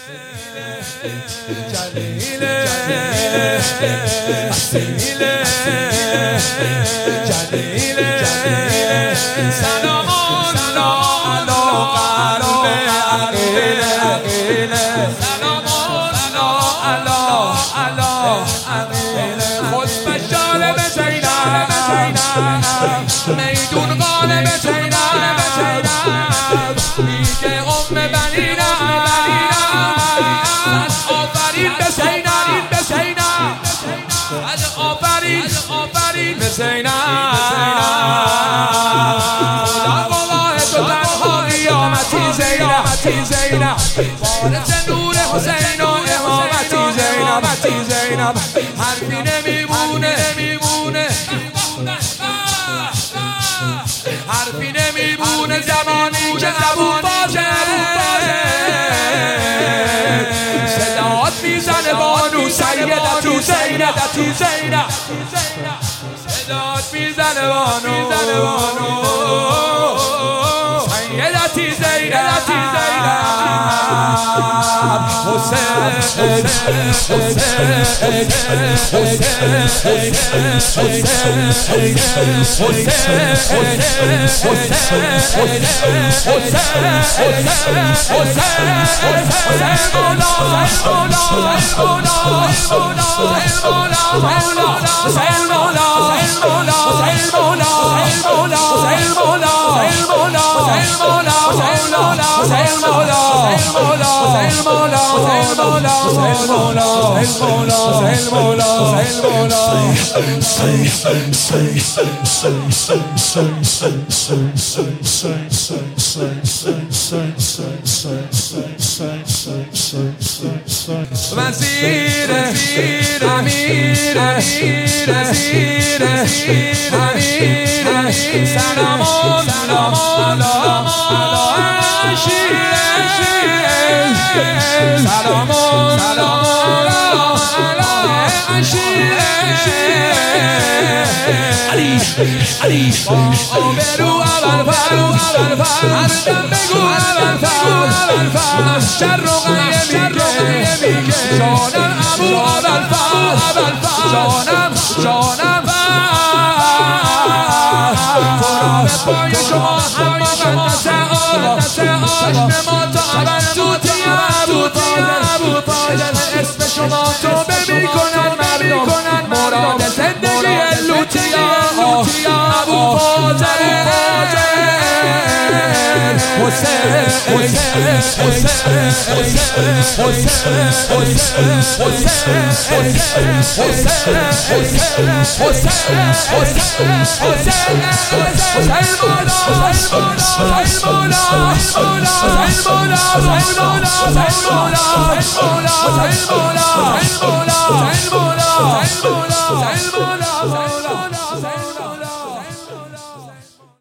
سلام خوشبشاره به زینب میدون غالب زینب میگه ام بنینم از آفرین به زینب از آفرین به زینب خدا گواه تو تنها قیامتی زینب وارث نور حسین و امامتی زینب حرفی نمیمونه حرفی نمیمونه زمانی که ابو باشه صدات میزنه بانو سیدتی زینب صدات میزنه بانو سیدتی زینب وزیر امیر سلام علی آبرو اول هر دم بگو اول از شر و غیه میگه جانم ابو اول جانم تراب پای شما هم مقدسه چشم ما تا اول ابو طالب اسم شما توبه میکنن مردم مراد زندگی لوتیا ابو فاضل حسین